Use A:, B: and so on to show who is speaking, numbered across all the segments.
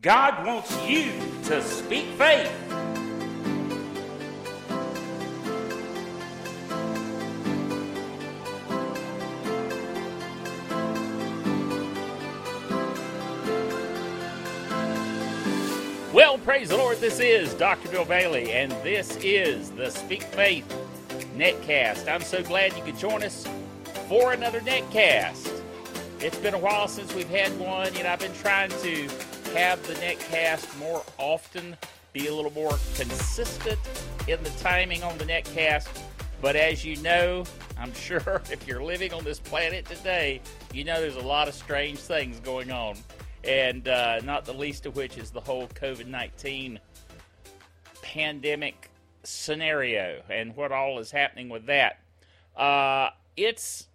A: God wants you to speak faith. Well, praise the Lord, this is Dr. Bill Bailey, and this is the Speak Faith Netcast. I'm so glad you could join us for another Netcast. It's been a while since we've had one. I've been trying to have the Netcast more often, be a little more consistent in the timing on the Netcast. But as you know, I'm sure if you're living on this planet today, you know there's a lot of strange things going on. And not the least of which is the whole COVID-19 pandemic scenario and what all is happening with that. It's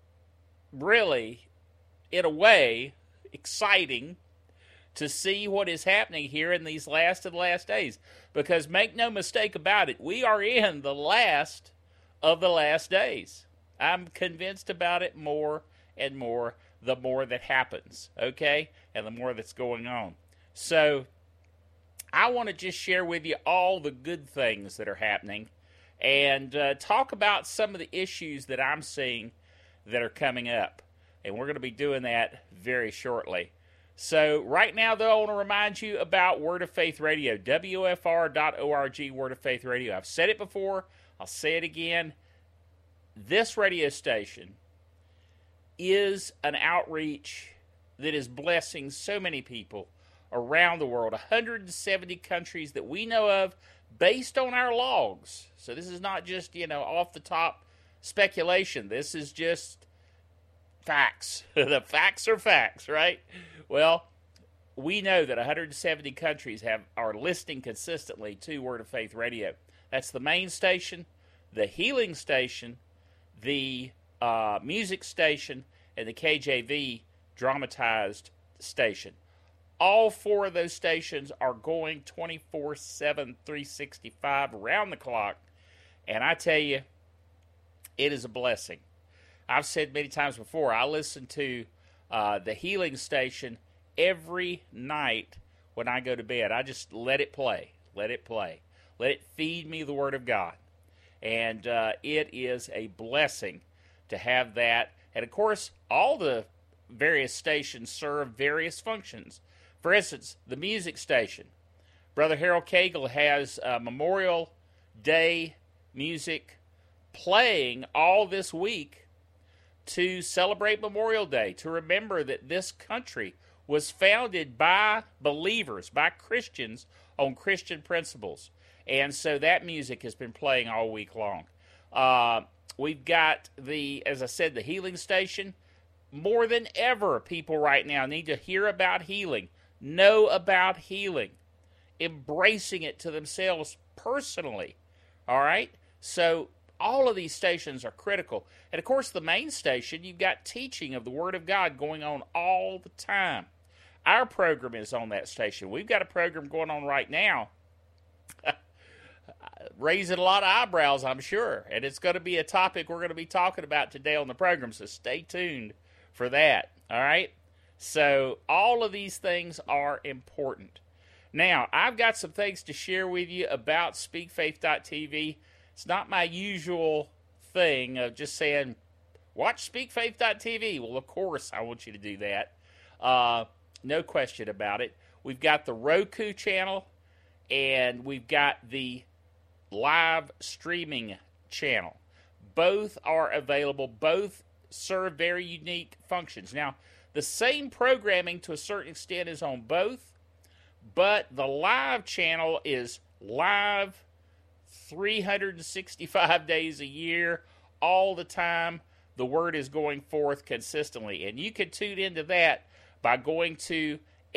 A: really, in a way, exciting to see what is happening here in these last of the last days. Because make no mistake about it, we are in the last of the last days. I'm convinced about it more and more the more that happens, okay? And the more that's going on. So, I want to just share with you all the good things that are happening and talk about some of the issues that I'm seeing that are coming up. And we're going to be doing that very shortly. So, right now, though, I want to remind you about Word of Faith Radio, WFR.org, Word of Faith Radio. I've said it before, I'll say it again. This radio station is an outreach that is blessing so many people around the world, 170 countries that we know of based on our logs. So this is not just, off the top speculation. This is just facts. The facts are facts, right? Well, we know that 170 countries are listening consistently to Word of Faith Radio. That's the main station, the healing station, the music station, and the KJV dramatized station. All four of those stations are going 24/7, 365, around the clock. And I tell you, it is a blessing. I've said many times before, I listen to the healing station every night when I go to bed. I just let it play. Let it play. Let it feed me the Word of God. And it is a blessing to have that. And, of course, all the various stations serve various functions. For instance, the music station. Brother Harold Cagle has Memorial Day music playing all this week to celebrate Memorial Day, to remember that this country was founded by believers, by Christians, on Christian principles. And so that music has been playing all week long. We've got as I said, the healing station. More than ever, people right now need to hear about healing, know about healing, embracing it to themselves personally. All right? So all of these stations are critical. And of course, the main station, you've got teaching of the Word of God going on all the time. Our program is on that station. We've got a program going on right now raising a lot of eyebrows, I'm sure. And it's going to be a topic we're going to be talking about today on the program, so stay tuned for that. All right? So all of these things are important. Now, I've got some things to share with you about SpeakFaith.tv. It's not my usual thing of just saying, watch SpeakFaith.tv. Well, of course, I want you to do that. No question about it. We've got the Roku channel, and we've got the live streaming channel. Both are available. Both serve very unique functions. Now, the same programming to a certain extent is on both, but the live channel is live 365 days a year, all the time. The Word is going forth consistently. And you can tune into that by going to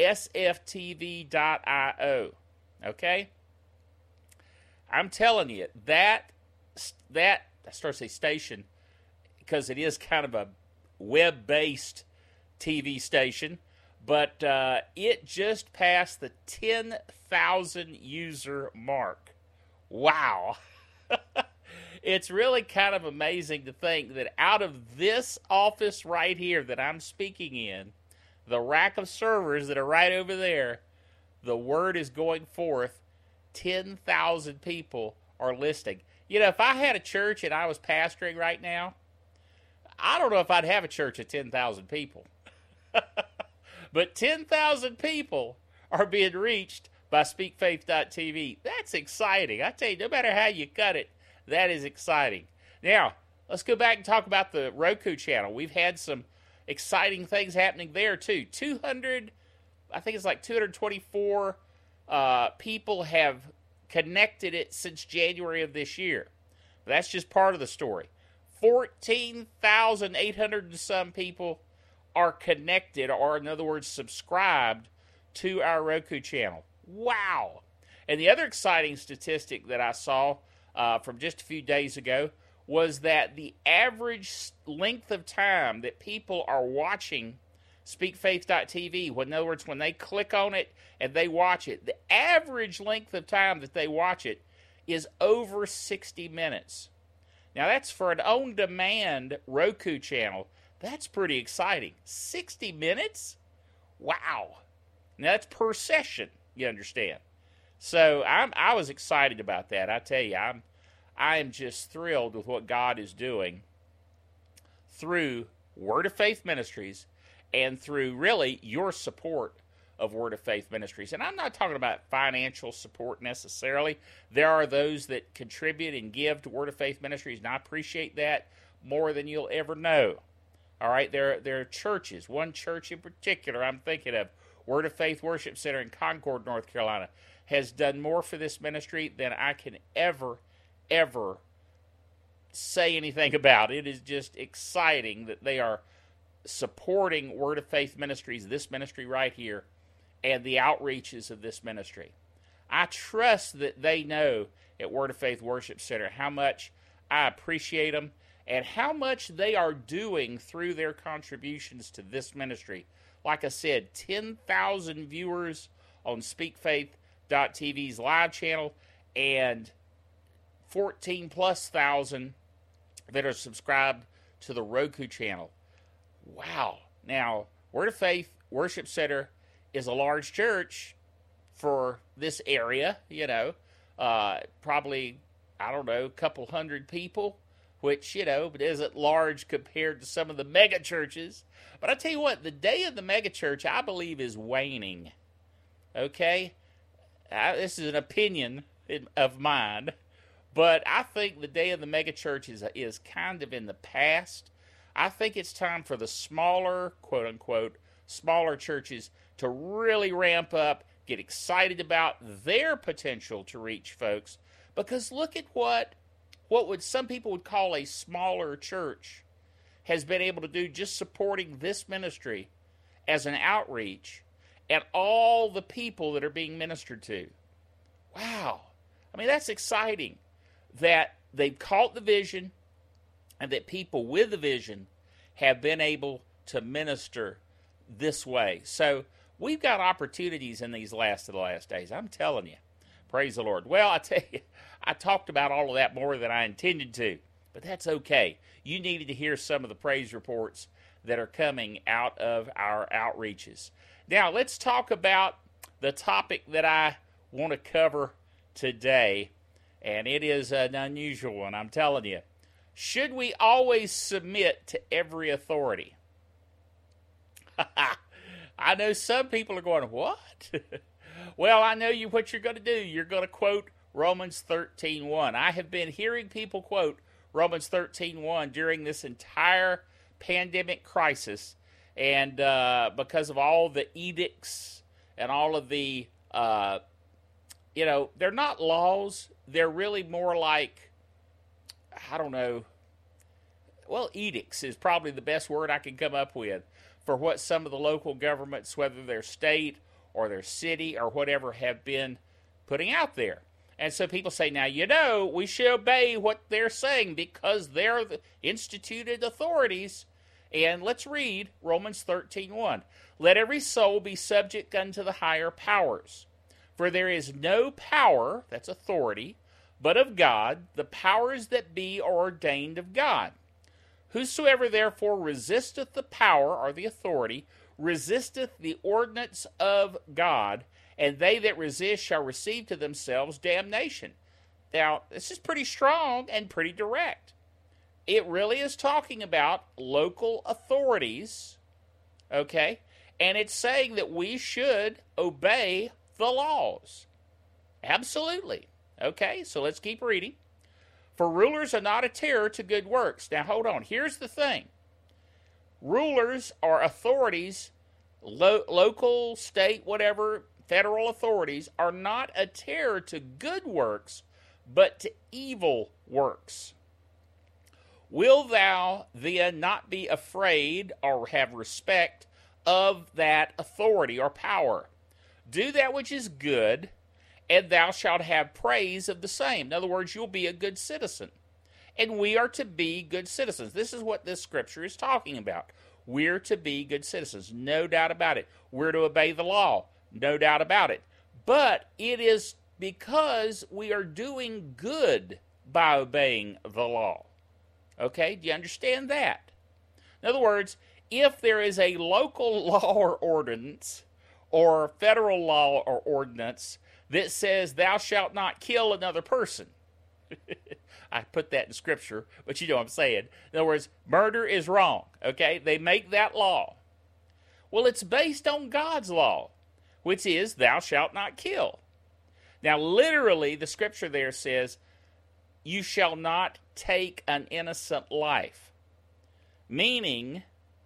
A: sftv.io. Okay? I'm telling you, that I start to say station because it is kind of a web-based TV station, but it just passed the 10,000 user mark. Wow. It's really kind of amazing to think that out of this office right here that I'm speaking in, the rack of servers that are right over there, the word is going forth. 10,000 people are listening. You know, if I had a church and I was pastoring right now, I don't know if I'd have a church of 10,000 people. But 10,000 people are being reached by SpeakFaith.tv. That's exciting. I tell you, no matter how you cut it, that is exciting. Now, let's go back and talk about the Roku channel. We've had some exciting things happening there, too. 224 people have connected it since January of this year. That's just part of the story. 14,800 and some people are connected, or in other words, subscribed to our Roku channel. Wow! And the other exciting statistic that I saw from just a few days ago was that the average length of time that people are watching SpeakFaith.tv, in other words, when they click on it and they watch it, the average length of time that they watch it is over 60 minutes. Now, that's for an on-demand Roku channel. That's pretty exciting. 60 minutes? Wow. Now, that's per session, you understand. So, I was excited about that. I tell you, I am just thrilled with what God is doing through Word of Faith Ministries and through, really, your support of Word of Faith Ministries. And I'm not talking about financial support necessarily. There are those that contribute and give to Word of Faith Ministries, and I appreciate that more than you'll ever know. All right, there are churches. One church in particular I'm thinking of, Word of Faith Worship Center in Concord, North Carolina, has done more for this ministry than I can ever say anything about. It is just exciting that they are supporting Word of Faith Ministries, this ministry right here, and the outreaches of this ministry. I trust that they know at Word of Faith Worship Center how much I appreciate them and how much they are doing through their contributions to this ministry. Like I said, 10,000 viewers on SpeakFaith.tv's live channel and 14 plus thousand that are subscribed to the Roku channel. Wow. Now, Word of Faith Worship Center is a large church for this area, you know, probably, I don't know, a couple hundred people, which, you know, but isn't large compared to some of the mega churches. But I tell you what, the day of the mega church, I believe, is waning. Okay? This is an opinion of mine, but I think the day of the mega church is kind of in the past. I think it's time for the smaller, quote-unquote, smaller churches to really ramp up, get excited about their potential to reach folks. Because look at what some people would call a smaller church has been able to do just supporting this ministry as an outreach and all the people that are being ministered to. Wow. I mean, that's exciting that they've caught the vision and that people with the vision have been able to minister this way. So we've got opportunities in these last days. I'm telling you. Praise the Lord. Well, I tell you, I talked about all of that more than I intended to, but that's okay. You needed to hear some of the praise reports that are coming out of our outreaches. Now, let's talk about the topic that I want to cover today, and it is an unusual one, I'm telling you. Should we always submit to every authority? I know some people are going, what? Well, I know what you're going to do. You're going to quote Romans 13:1. I have been hearing people quote Romans 13:1 during this entire pandemic crisis, and because of all the edicts and all of the, they're not laws. They're really more like, I don't know. Well, edicts is probably the best word I can come up with for what some of the local governments, whether they're state or their city or whatever, have been putting out there. And so people say, now, we should obey what they're saying because they're the instituted authorities. And let's read Romans 13:1. Let every soul be subject unto the higher powers. For there is no power, that's authority, but of God. The powers that be are ordained of God. Whosoever therefore resisteth the power, or the authority, resisteth the ordinance of God, and they that resist shall receive to themselves damnation. Now, this is pretty strong and pretty direct. It really is talking about local authorities, okay? And it's saying that we should obey the laws. Absolutely. Okay, so let's keep reading. For rulers are not a terror to good works. Now, hold on. Here's the thing. Rulers are authorities, local, state, whatever, federal authorities, are not a terror to good works, but to evil works. Will thou then not be afraid or have respect of that authority or power? Do that which is good, and thou shalt have praise of the same. In other words, you'll be a good citizen. And we are to be good citizens. This is what this scripture is talking about. We're to be good citizens, no doubt about it. We're to obey the law, no doubt about it. But it is because we are doing good by obeying the law. Okay, do you understand that? In other words, if there is a local law or ordinance or federal law or ordinance that says thou shalt not kill another person, I put that in scripture, but you know what I'm saying. In other words, murder is wrong, okay? They make that law. Well, it's based on God's law, which is thou shalt not kill. Now, literally, the scripture there says, you shall not take an innocent life. Meaning,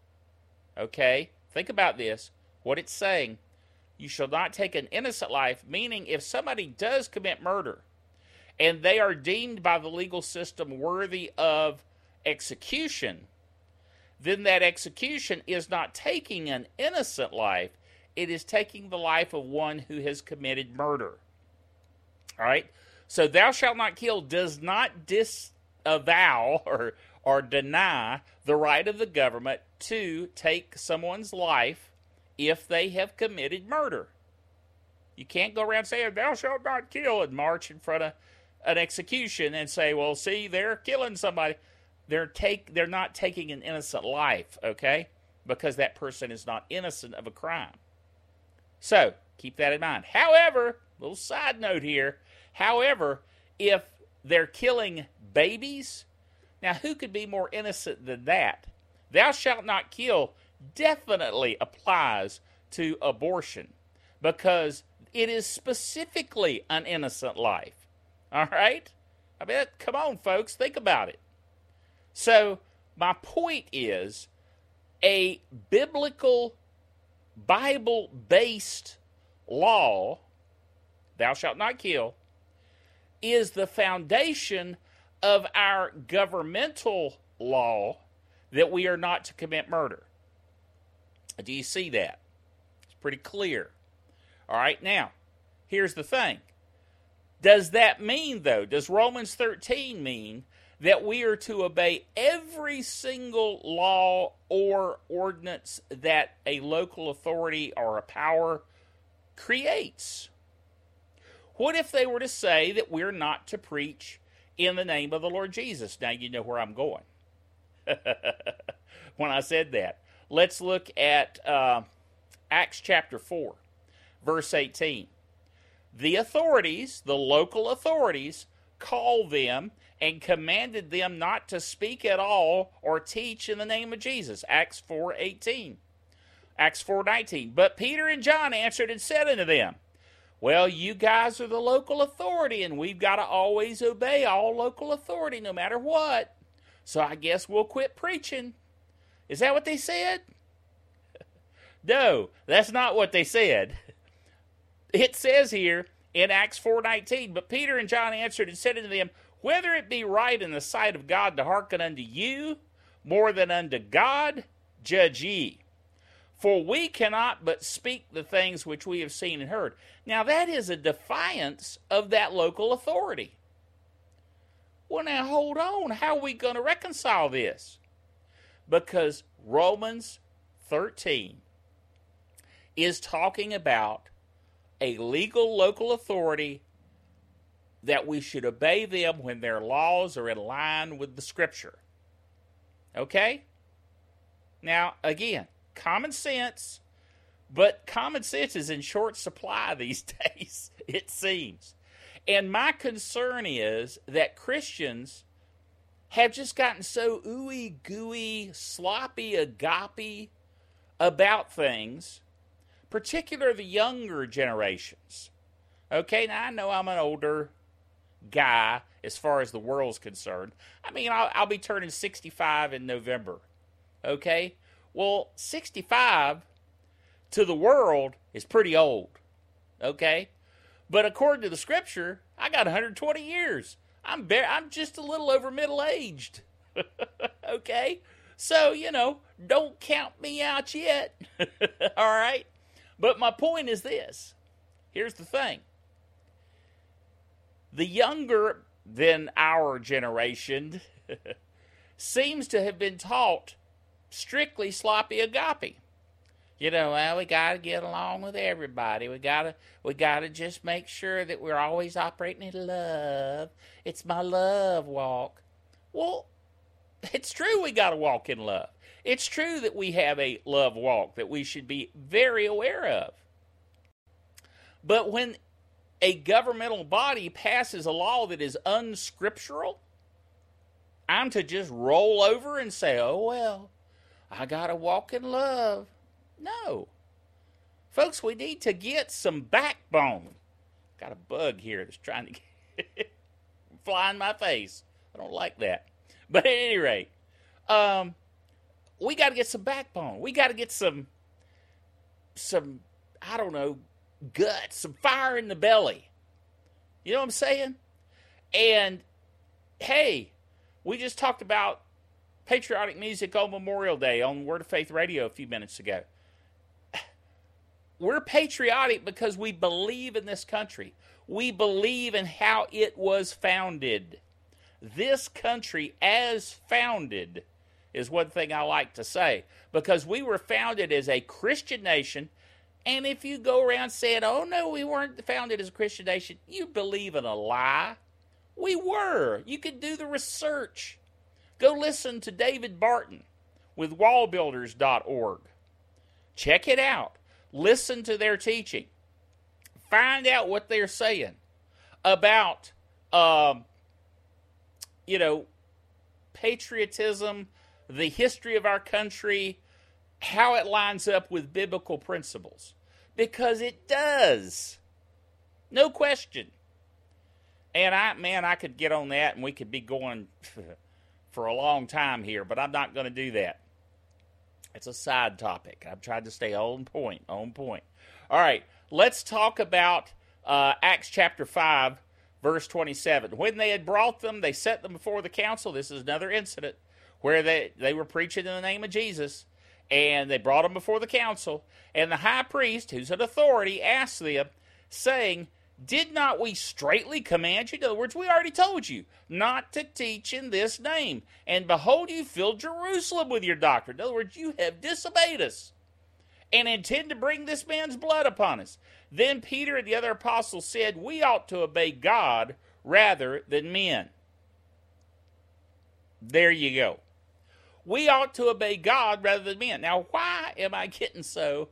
A: okay, think about this, what it's saying, you shall not take an innocent life, meaning if somebody does commit murder, and they are deemed by the legal system worthy of execution, then that execution is not taking an innocent life, it is taking the life of one who has committed murder. All right? So thou shalt not kill does not disavow or deny the right of the government to take someone's life if they have committed murder. You can't go around saying, thou shalt not kill, and march in front of an execution and say, well, see, they're killing somebody. They're not taking an innocent life, okay? Because that person is not innocent of a crime. So, keep that in mind. However, little side note here, however, if they're killing babies, now who could be more innocent than that? Thou shalt not kill definitely applies to abortion because it is specifically an innocent life. All right? I mean, come on, folks, think about it. So, my point is a biblical, Bible-based law, thou shalt not kill, is the foundation of our governmental law that we are not to commit murder. Do you see that? It's pretty clear. All right, now, here's the thing. Does that mean, though, does Romans 13 mean that we are to obey every single law or ordinance that a local authority or a power creates? What if they were to say that we're not to preach in the name of the Lord Jesus? Now you know where I'm going when I said that. Let's look at Acts chapter 4, verse 18. The authorities, the local authorities, called them and commanded them not to speak at all or teach in the name of Jesus. Acts 4:18. Acts 4:19. But Peter and John answered and said unto them, well, you guys are the local authority, and we've got to always obey all local authority no matter what. So I guess we'll quit preaching. Is that what they said? No, that's not what they said. It says here in Acts 4:19, but Peter and John answered and said unto them, whether it be right in the sight of God to hearken unto you more than unto God, judge ye. For we cannot but speak the things which we have seen and heard. Now that is a defiance of that local authority. Well, now hold on. How are we going to reconcile this? Because Romans 13 is talking about a legal local authority that we should obey them when their laws are in line with the Scripture. Okay? Now, again, common sense, But common sense is in short supply these days, it seems. And my concern is that Christians have just gotten so ooey gooey, sloppy, agape about things, particularly the younger generations. Okay, now I know I'm an older guy as far as the world's concerned. I mean, I'll be turning 65 in November. Okay? Well, 65 to the world is pretty old. Okay? But according to the scripture, I got 120 years. I'm just a little over middle-aged. Okay? So, don't count me out yet. All right? But my point is this. Here's the thing. The younger than our generation seems to have been taught strictly sloppy agape. Well, we got to get along with everybody. We got to just make sure that we're always operating in love. It's my love walk. Well, it's true we got to walk in love. It's true that we have a love walk that we should be very aware of. But when a governmental body passes a law that is unscriptural, I'm to just roll over and say, oh, well, I got to walk in love. No. Folks, we need to get some backbone. Got a bug here that's trying to fly in my face. I don't like that. But at any rate, we got to get some backbone. We got to get some, I don't know, guts, some fire in the belly. You know what I'm saying? And, hey, we just talked about patriotic music on Memorial Day on Word of Faith Radio a few minutes ago. We're patriotic because we believe in this country. We believe in how it was founded. This country as founded is one thing I like to say, because we were founded as a Christian nation. And if you go around saying, oh no, we weren't founded as a Christian nation, you believe in a lie. We were. You can do the research. Go listen to David Barton with wallbuilders.org. Check it out. Listen to their teaching. Find out what they're saying about, patriotism, the history of our country, how it lines up with biblical principles. Because it does. No question. And I could get on that and we could be going for a long time here, but I'm not going to do that. It's a side topic. I've tried to stay on point. All right, let's talk about Acts chapter 5, verse 27. When they had brought them, they set them before the council. This is another incident where they were preaching in the name of Jesus, and they brought them before the council. And the high priest, who's an authority, asked them, saying, did not we straitly command you? In other words, we already told you not to teach in this name. And behold, you filled Jerusalem with your doctrine. In other words, you have disobeyed us and intend to bring this man's blood upon us. Then Peter and the other apostles said, we ought to obey God rather than men. There you go. We ought to obey God rather than men. Now, why am I getting so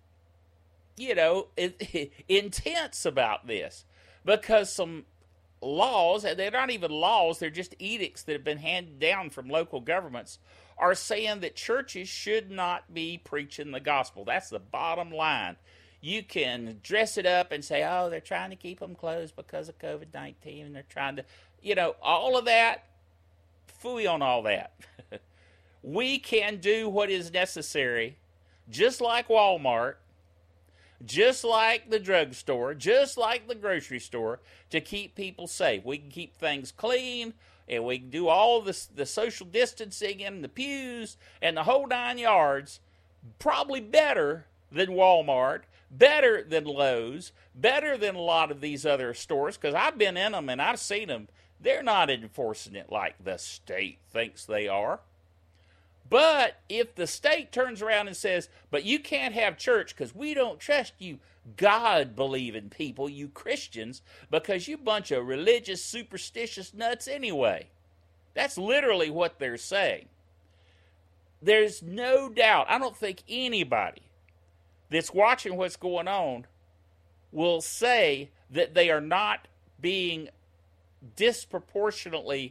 A: intense about this? Because some laws, and they're not even laws, they're just edicts that have been handed down from local governments, are saying that churches should not be preaching the gospel. That's the bottom line. You can dress it up and say, oh, they're trying to keep them closed because of COVID-19, and they're trying to, all of that, phooey on all that. We can do what is necessary, just like Walmart, just like the drugstore, just like the grocery store, to keep people safe. We can keep things clean, and we can do all the social distancing in the pews and the whole 9 yards, probably better than Walmart, better than Lowe's, better than a lot of these other stores, because I've been in them and I've seen them. They're not enforcing it like the state thinks they are. But if the state turns around and says, but you can't have church because we don't trust you God-believing people, you Christians, because you bunch of religious, superstitious nuts anyway. That's literally what they're saying. There's no doubt, I don't think anybody that's watching what's going on will say that they are not being disproportionately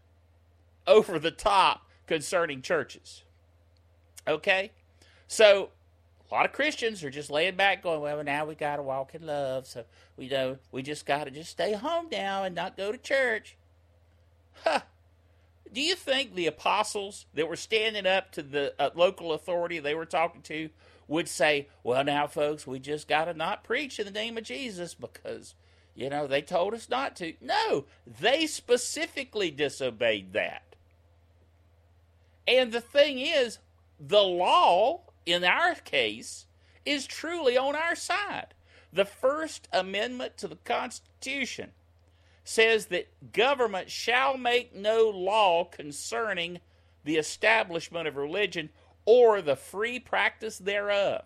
A: over the top concerning churches. Okay? So, a lot of Christians are just laying back going, well, now we got to walk in love, so we just got to just stay home now and not go to church. Huh. Do you think the apostles that were standing up to the local authority they were talking to would say, well, now, folks, we just got to not preach in the name of Jesus because, they told us not to? No, they specifically disobeyed that. And the thing is, the law, in our case, is truly on our side. The First Amendment to the Constitution says that government shall make no law concerning the establishment of religion or the free practice thereof.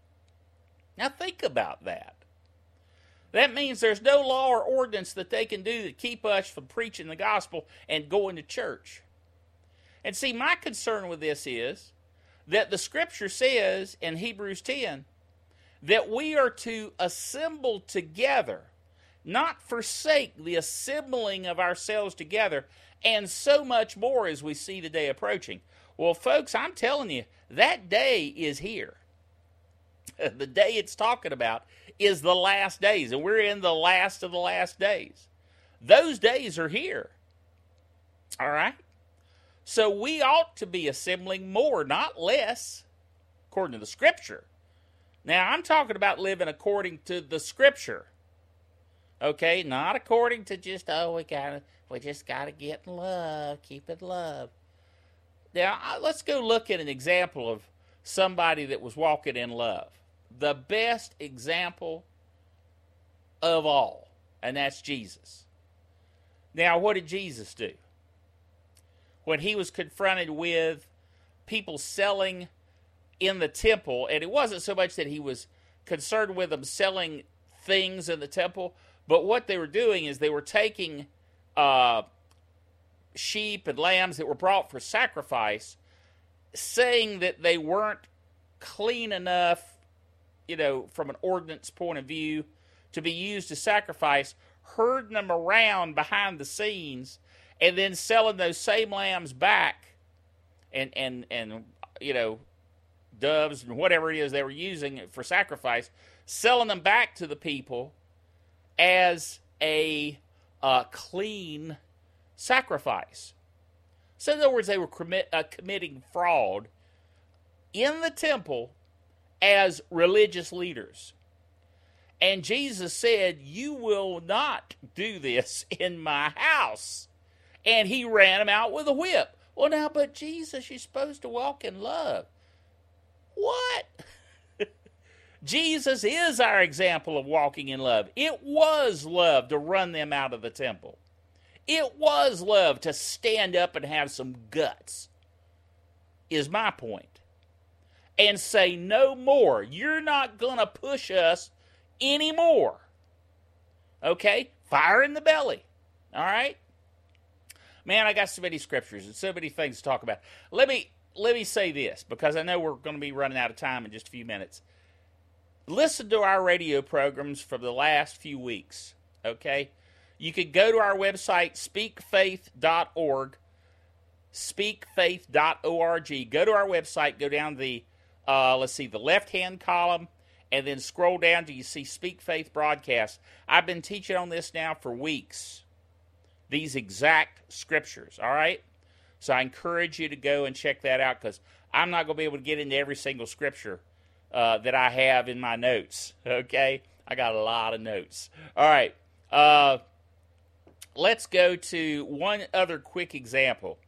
A: Now think about that. That means there's no law or ordinance that they can do to keep us from preaching the gospel and going to church. And see, my concern with this is that the Scripture says in Hebrews 10 that we are to assemble together, not forsake the assembling of ourselves together, and so much more as we see the day approaching. Well, folks, I'm telling you, that day is here. The day it's talking about is the last days, and we're in the last of the last days. Those days are here. All right? So we ought to be assembling more, not less, according to the Scripture. Now, I'm talking about living according to the Scripture. Okay? Not according to just, we just got to get in love, keep in love. Now, let's go look at an example of somebody that was walking in love. The best example of all, and that's Jesus. Now, what did Jesus do? When he was confronted with people selling in the temple, and it wasn't so much that he was concerned with them selling things in the temple, but what they were doing is they were taking sheep and lambs that were brought for sacrifice, saying that they weren't clean enough, from an ordinance point of view, to be used to sacrifice, herding them around behind the scenes, and then selling those same lambs back, and doves and whatever it is they were using for sacrifice, selling them back to the people as a clean sacrifice. So in other words, they were committing fraud in the temple as religious leaders. And Jesus said, you will not do this in my house. And he ran them out with a whip. Well, now, but Jesus, you're supposed to walk in love. What? Jesus is our example of walking in love. It was love to run them out of the temple. It was love to stand up and have some guts, is my point. And say, no more. You're not going to push us anymore. Okay? Fire in the belly. All right? Man, I got so many scriptures and so many things to talk about. Let me say this, because I know we're going to be running out of time in just a few minutes. Listen to our radio programs for the last few weeks. Okay? You could go to our website, speakfaith.org, speakfaith.org. Go to our website, go down the the left-hand column, and then scroll down till you see Speak Faith Broadcast. I've been teaching on this now for weeks, these exact scriptures, all right? So I encourage you to go and check that out, because I'm not going to be able to get into every single scripture that I have in my notes, okay? I got a lot of notes. All right, let's go to one other quick example.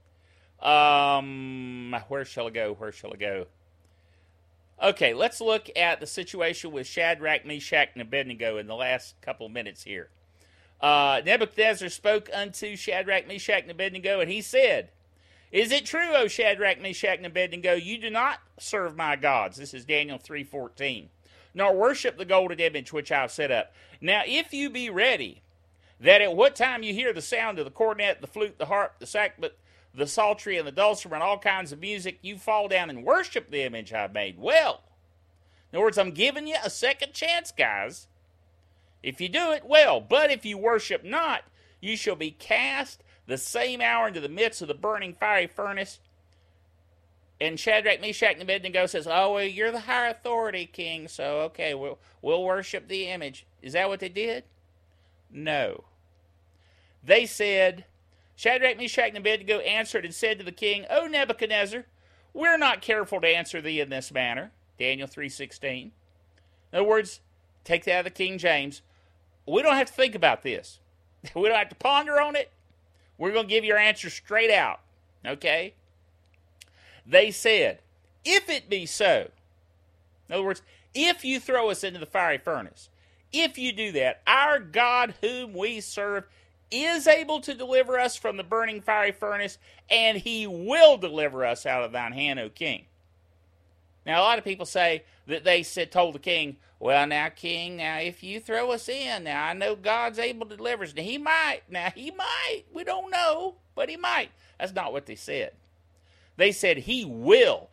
A: Where shall I go? Okay, let's look at the situation with Shadrach, Meshach, and Abednego in the last couple of minutes here. Nebuchadnezzar spoke unto Shadrach, Meshach, and Abednego, and he said, is it true, O Shadrach, Meshach, and Abednego, you do not serve my gods? This is Daniel 3:14. Nor worship the golden image which I have set up. Now, if you be ready, that at what time you hear the sound of the cornet, the flute, the harp, the sackbut, the psaltery, and the dulcimer, and all kinds of music, you fall down and worship the image I have made. Well, In other words, I'm giving you a second chance, guys. If you do it, well. But if you worship not, you shall be cast the same hour into the midst of the burning fiery furnace. And Shadrach, Meshach, and Abednego says, oh, well, you're the higher authority, king, so okay, we'll worship the image. Is that what they did? No. They said, Shadrach, Meshach, and Abednego answered and said to the king, O Nebuchadnezzar, we're not careful to answer thee in this manner. Daniel 3:16. In other words, take that out of the King James. We don't have to think about this. We don't have to ponder on it. We're going to give your answer straight out. Okay? They said, if it be so, in other words, if you throw us into the fiery furnace, if you do that, our God whom we serve is able to deliver us from the burning fiery furnace, and he will deliver us out of thine hand, O king. Now, a lot of people say that they told the king, well, now, king, now, if you throw us in, now, I know God's able to deliver us. Now, he might. We don't know, but he might. That's not what they said. They said, he will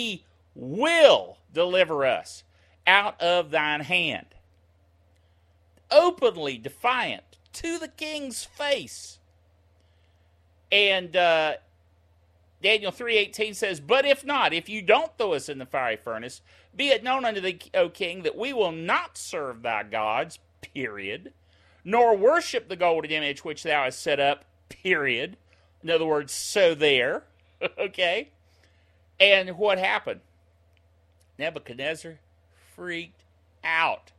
A: deliver us out of thine hand. Openly defiant to the king's face. And Daniel 3:18 says, but if not, if you don't throw us in the fiery furnace, be it known unto thee, O king, that we will not serve thy gods, period, nor worship the golden image which thou hast set up, period. In other words, so there. Okay? And what happened? Nebuchadnezzar freaked out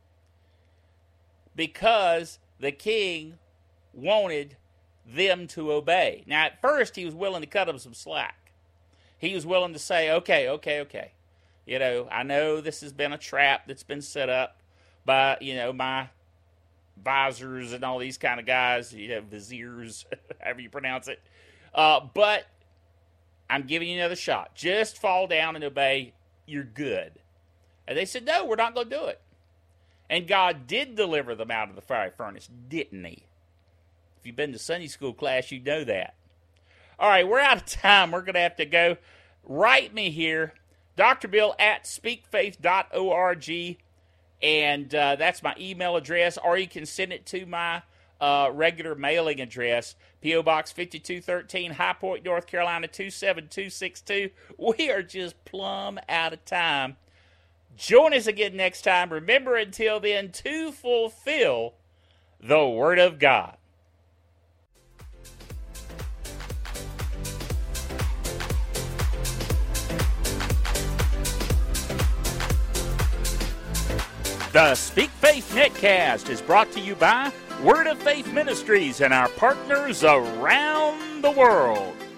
A: because the king wanted them to obey. Now, at first, he was willing to cut them some slack. He was willing to say, okay. You know, I know this has been a trap that's been set up by, my visors and all these kind of guys, viziers, however you pronounce it. But I'm giving you another shot. Just fall down and obey. You're good. And they said, no, we're not going to do it. And God did deliver them out of the fiery furnace, didn't he? If you've been to Sunday school class, you know that. All right, we're out of time. We're going to have to go. Write me here, Dr. Bill at speakfaith.org, and that's my email address, or you can send it to my regular mailing address, P.O. Box 5213, High Point, North Carolina 27262. We are just plumb out of time. Join us again next time. Remember, until then, to fulfill the Word of God. The Speak Faith Netcast is brought to you by Word of Faith Ministries and our partners around the world.